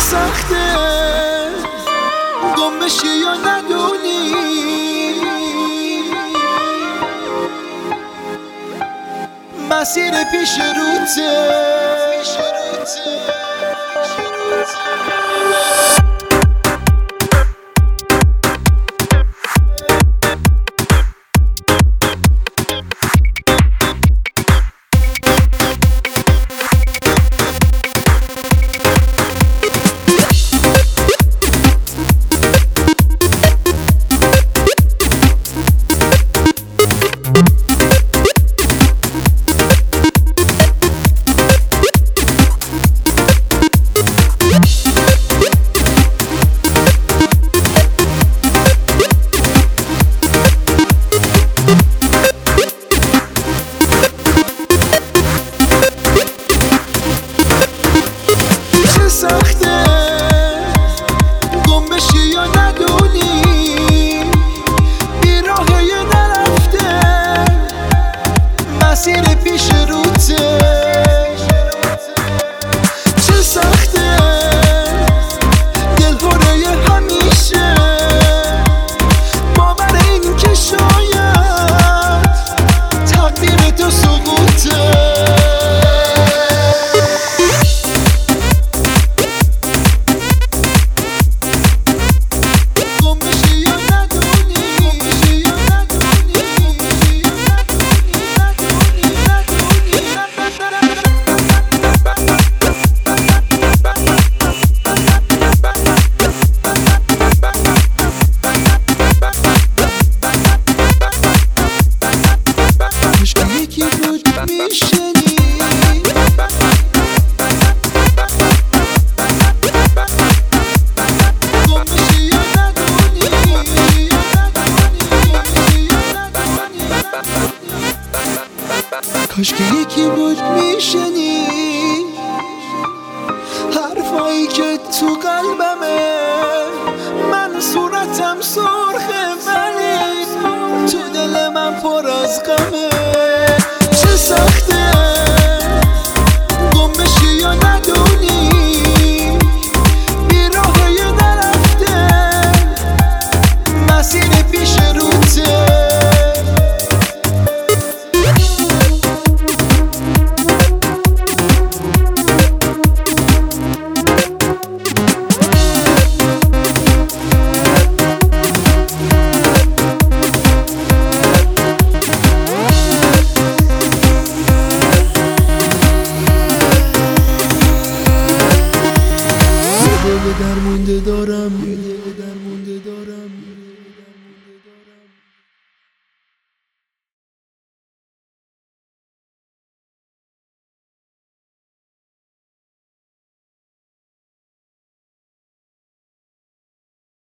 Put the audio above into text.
سخته گم بشی یا ندونی مسیر پیش روته سخته گم بشی یا ندونی بیراهی نرفته مسیر پیش روته چه سخته دلهوره همیشه باور این که شاید تقدیر تو سقوطه کاش که یکی بود میشنی حرفایی که تو قلبمه من صورتم سرخه ولی تو دل من پر از غمه چه سخته گم بشی یا ندونی بیراهی نرفته مسیر پیش روته درمونده دارم